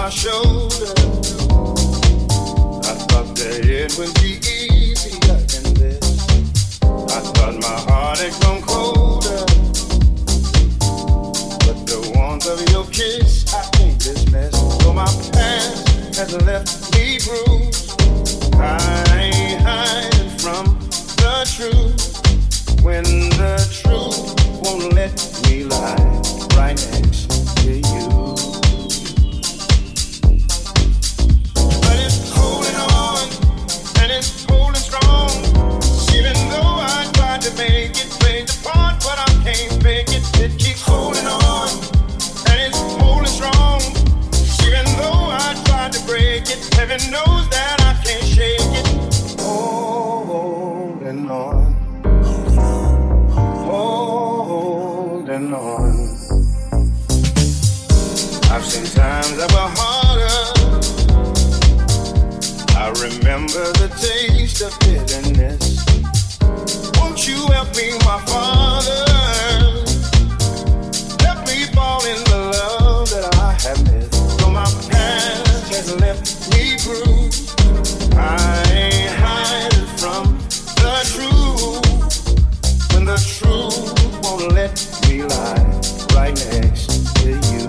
my shoulder. I thought that it would be easier than this. I thought my heart had grown colder, but the warmth of your kiss I can't dismiss. So my past has left me bruised. I ain't hiding from the truth when the truth won't let me lie right next to you. But it's holding on and it's holding strong. Even though I tried to make it, play the part, but I can't fake it. It keeps holding on and it's holding strong. Even though I tried to break it, heaven knows that I can't shake it. Holding on, holding on. I've seen times that were harder. I remember the taste of bitterness. Won't you help me, my Father? Help me fall in the love that I have missed. So my past has left me bruised. I ain't hiding from the truth when the truth won't let me lie right next to you.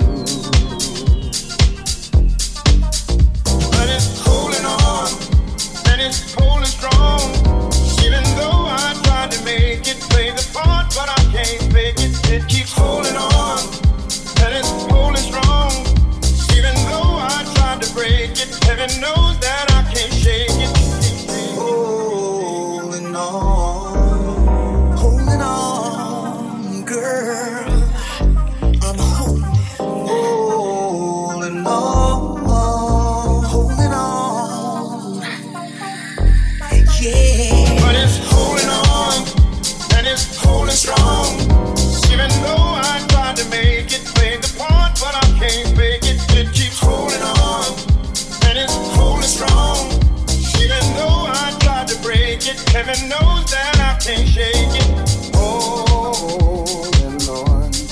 But it's holding on and it's holding strong. Even though I tried to make it, play the part, but I can't fake it. It keeps holding on and it's holding strong. Even though I tried to break it, heaven knows that I can't shake it. Holding on, girl. I'm holding on, yeah. But it's holding on and it's holding strong. Even though I tried to make it, play the part, but I can't fake it. It keeps holding on and it's holding strong. Even though I tried to break it, heaven knows that I can't shake it. Holding on.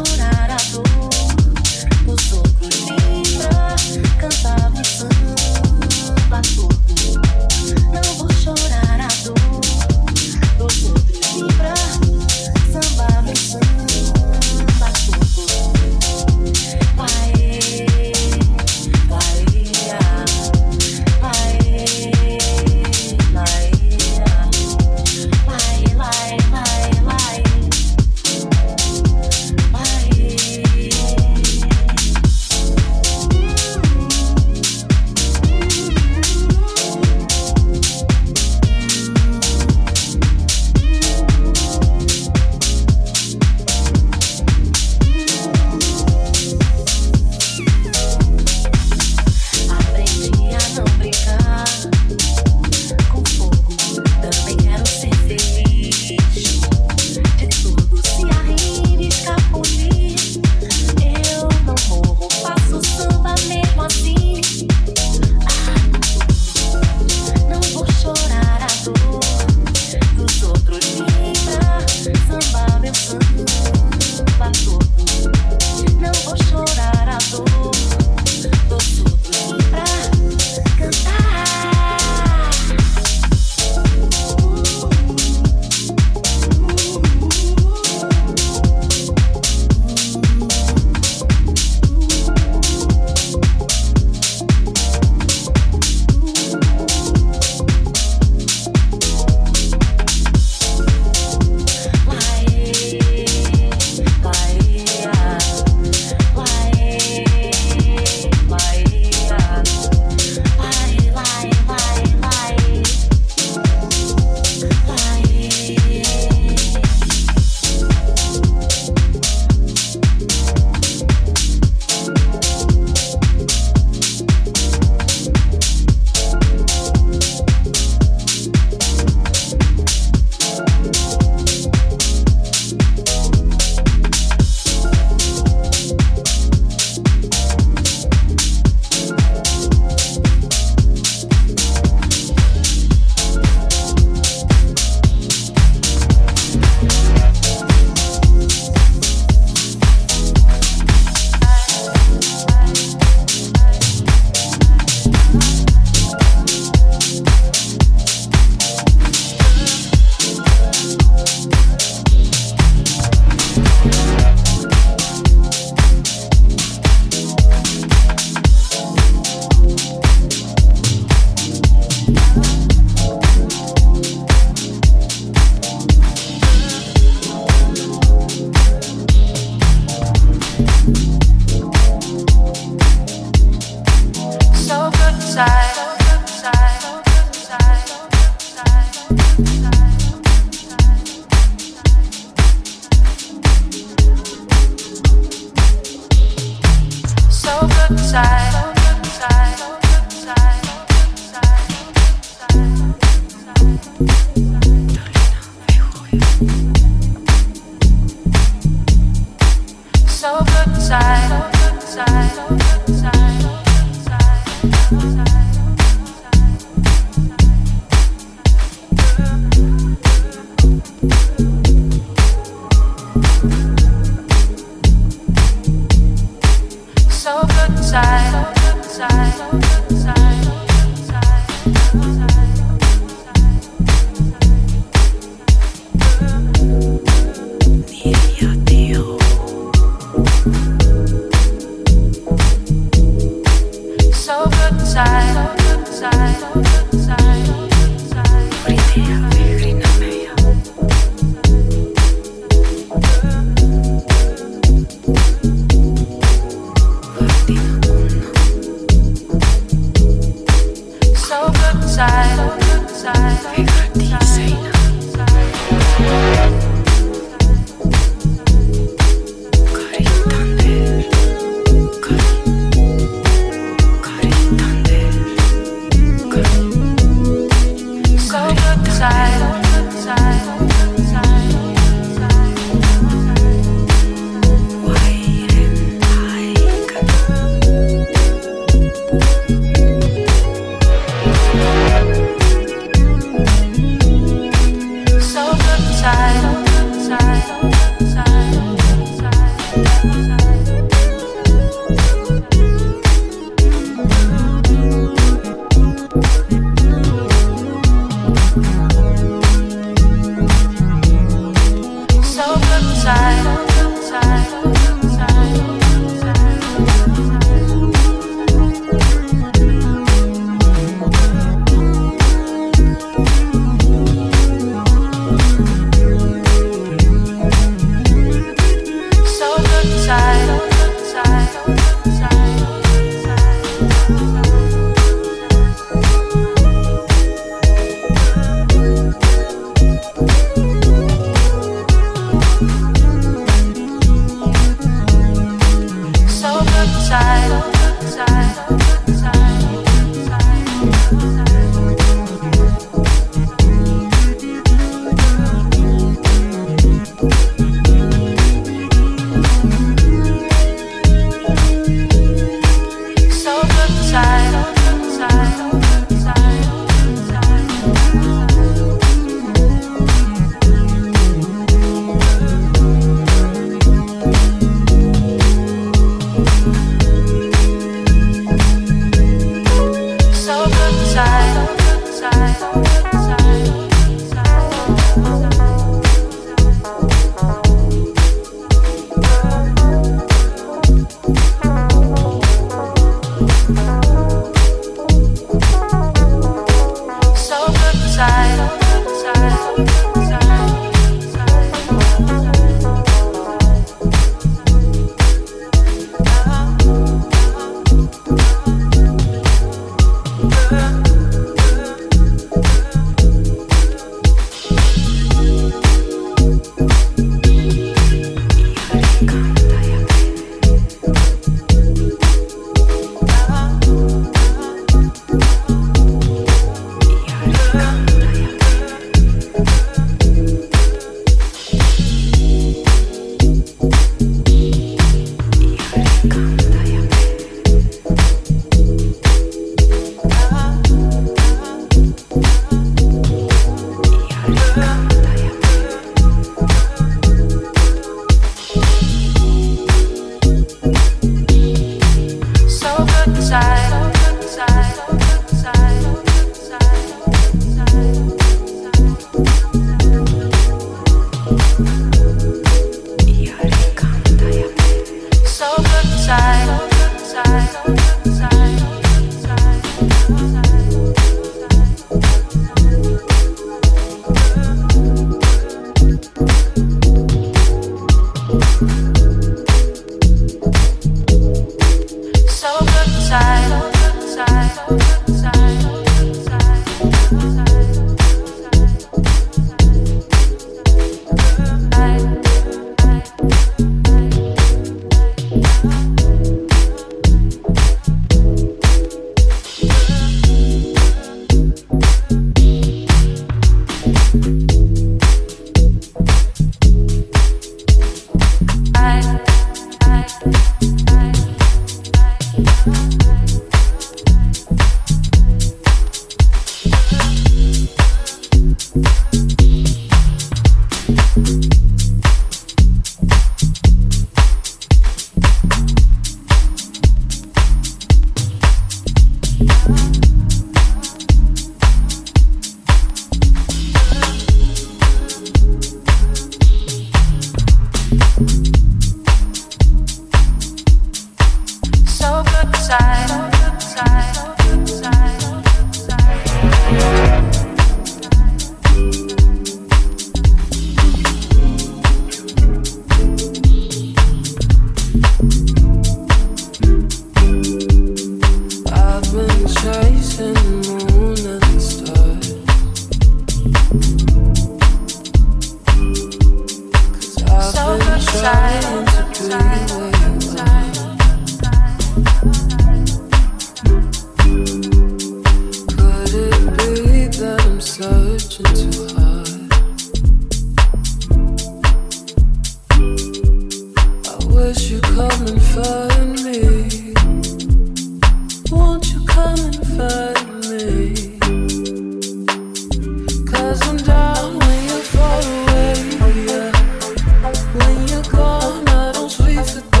When you're gone, I don't sleep for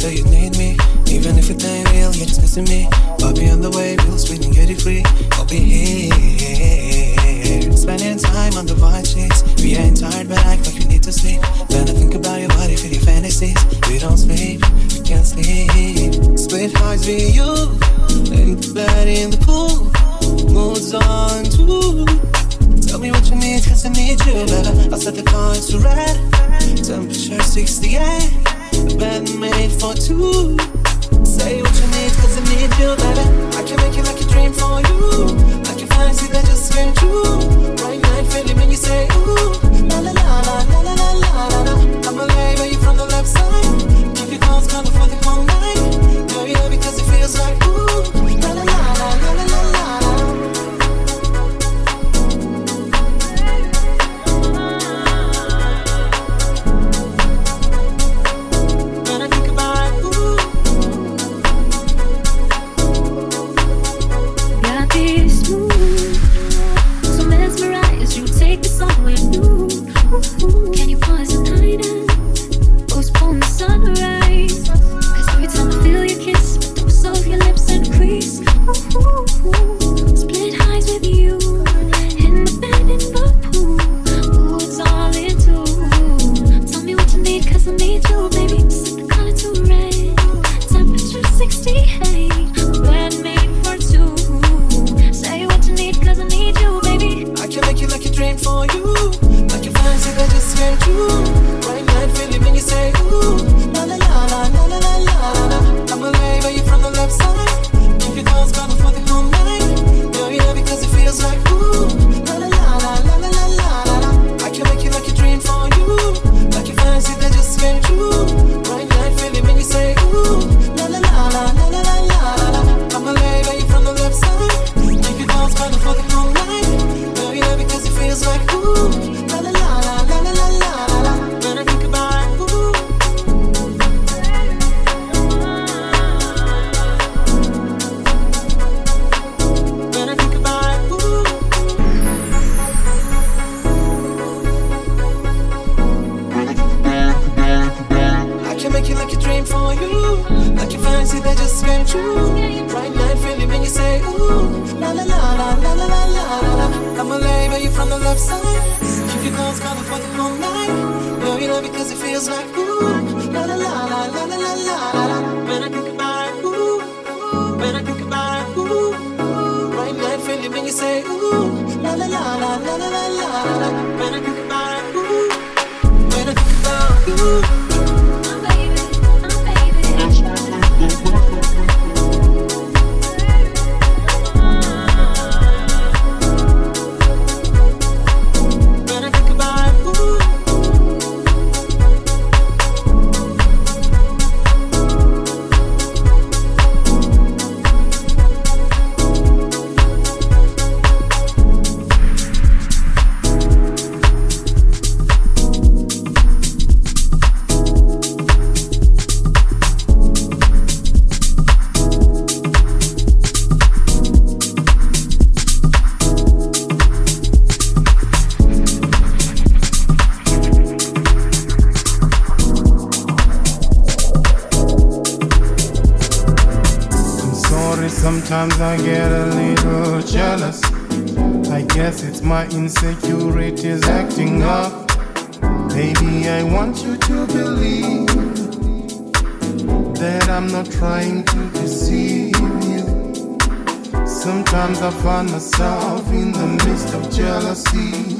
say you need me, even if it ain't real, you're just missing me. I'll be on the way, we'll speed and get it free. I'll be here, spending time on the white sheets. We ain't tired, but act like we need to sleep. Then I think about your body, feel your fantasies. We don't sleep, we can't sleep. Split highs with you, in the bed, in the pool. Moods on too. Tell me what you need, cause I need you, baby. I'll set the car to red. Temperature 68. A bed made for two. Say what you need, cause I need you, baby. I can make it like a dream for you. Like a fantasy that just came true. Right night feeling when you say ooh. La la la la la la la la la. I'm a label, you from the left side. Keep your calls coming for the whole night. Girl, yeah, because it feels like ooh. La la la la la la la la. Can you pause the night and postpone the sunrise? Cause every time I feel your kiss, my dose of your lips increase. Split highs with you, in the bed, in the pool. Ooh, it's all into. Tell me what you need, cause I need you, baby. Set the color to red. Temperature 68. A bed made for two. Say what you need, cause I need you, baby. I can make it like a dream for you. Like a fantasy that just came true. Right night feeling when you say ooh. La la la la la la la la la. I'm a label, you from the left side. Keep your calls coming for the whole night. Girl, yeah, because it feels like ooh. La la la la la la la la la. I can make it like a dream for you. Like a fantasy that just came true. Right night feeling when you say ooh. La la la la la la la la la. I'm a label, you from the left side. Keep your calls coming for the whole night. Girl, yeah, because it feels like ooh. La la la la la la la la la. When I think about it, ooh. When I think about it, ooh. I can make it like a dream for you. Like a fantasy that just came true. Right night feeling when you say ooh. La la la la la la la la la. I'm a label, you from the left side. Keep your calls coming for the whole night. Girl, you know because it feels like ooh. La la la la la la la la la. When I think about it, ooh. When I think about it, ooh. Right night feeling when you say ooh. La la la la la la la la. When I think about it, ooh. When I think about you. Sometimes I get a little jealous. I guess it's my insecurities acting up. Baby, I want you to believe that I'm not trying to deceive you. Sometimes I find myself in the midst of jealousy.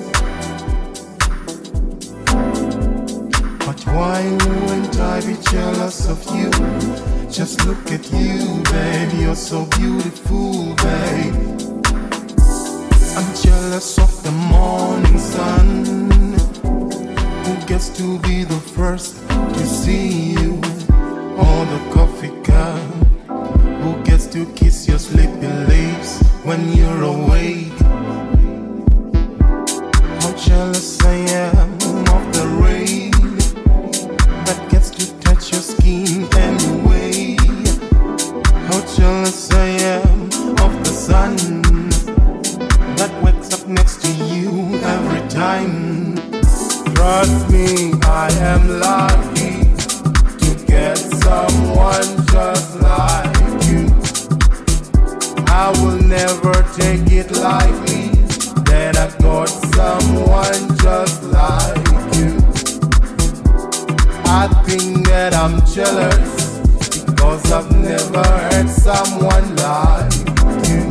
But why wouldn't I be jealous of you? Just look at you, babe, you're so beautiful, babe. I'm jealous of the morning sun, who gets to be the first to see you. Or the coffee cup, who gets to kiss your sleepy lips when you're awake. How jealous I am of the rain that gets to touch your skin anyway. How jealous I am of the sun that wakes up next to you every time. Trust me, I am lucky to that I'm jealous because I've never had someone like you.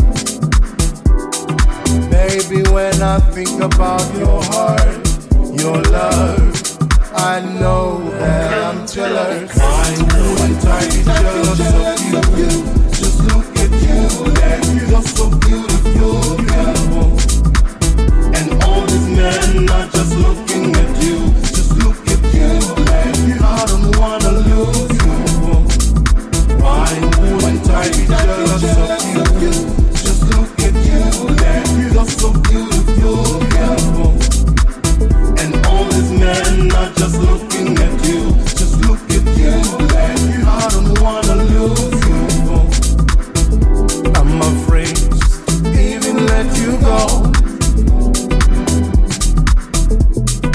Baby, when I think about your heart, your love, I know that I'm jealous. Why wouldn't I be jealous of you? Just look at you, you're so beautiful, beautiful. And all these men are just looking at you. Just look at you, I don't wanna lose you. Why wouldn't I be jealous of you? Just look at you, you're so beautiful, beautiful. And all these men are just looking at you. Just look at you, I don't wanna lose you. I'm afraid to even let you go.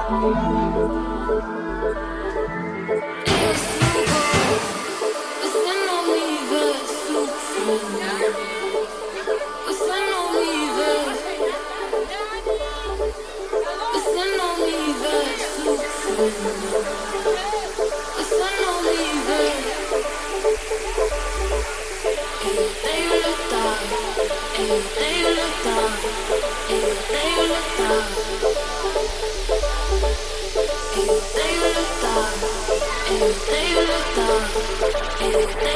They